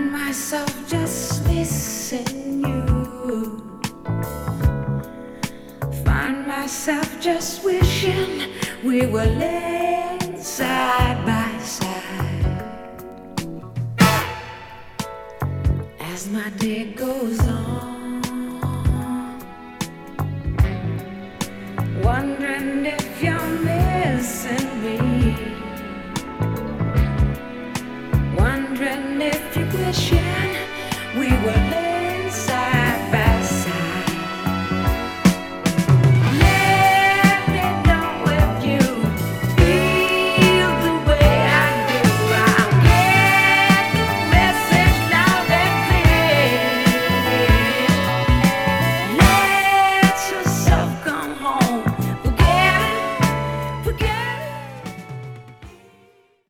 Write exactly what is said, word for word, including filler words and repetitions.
Find myself just missing you. Find myself just wishing we were laying side by side. As my day goes